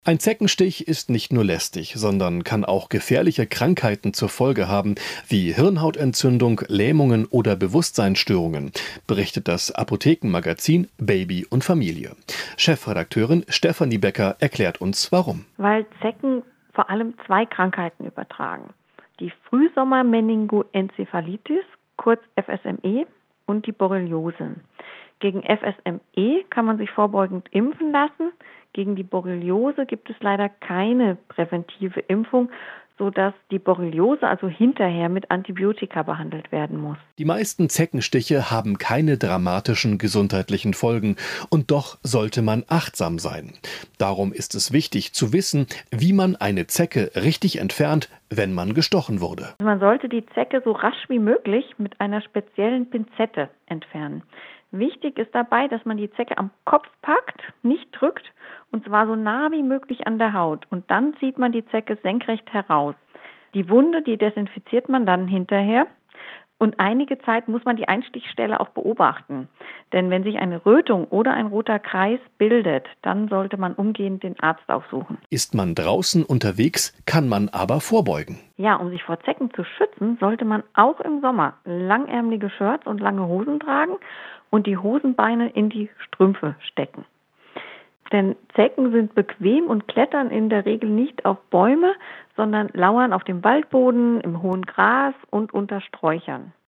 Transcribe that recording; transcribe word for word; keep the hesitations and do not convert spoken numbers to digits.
Ein Zeckenstich ist nicht nur lästig, sondern kann auch gefährliche Krankheiten zur Folge haben, wie Hirnhautentzündung, Lähmungen oder Bewusstseinsstörungen, berichtet das Apothekenmagazin Baby und Familie. Chefredakteurin Stefanie Becker erklärt uns, warum. Weil Zecken vor allem zwei Krankheiten übertragen. Die Frühsommer-Meningoenzephalitis, kurz F S M E, und die Borreliose. Gegen F S M E kann man sich vorbeugend impfen lassen. Gegen die Borreliose gibt es leider keine präventive Impfung, sodass die Borreliose also hinterher mit Antibiotika behandelt werden muss. Die meisten Zeckenstiche haben keine dramatischen gesundheitlichen Folgen und doch sollte man achtsam sein. Darum ist es wichtig zu wissen, wie man eine Zecke richtig entfernt, wenn man gestochen wurde. Man sollte die Zecke so rasch wie möglich mit einer speziellen Pinzette entfernen. Wichtig ist dabei, dass man die Zecke am Kopf packt, nicht drückt, und zwar so nah wie möglich an der Haut. Und dann zieht man die Zecke senkrecht heraus. Die Wunde, die desinfiziert man dann hinterher. Und einige Zeit muss man die Einstichstelle auch beobachten. Denn wenn sich eine Rötung oder ein roter Kreis bildet, dann sollte man umgehend den Arzt aufsuchen. Ist man draußen unterwegs, kann man aber vorbeugen. Ja, um sich vor Zecken zu schützen, sollte man auch im Sommer langärmelige Shirts und lange Hosen tragen und die Hosenbeine in die Strümpfe stecken. Denn Zecken sind bequem und klettern in der Regel nicht auf Bäume, sondern lauern auf dem Waldboden, im hohen Gras und unter Sträuchern.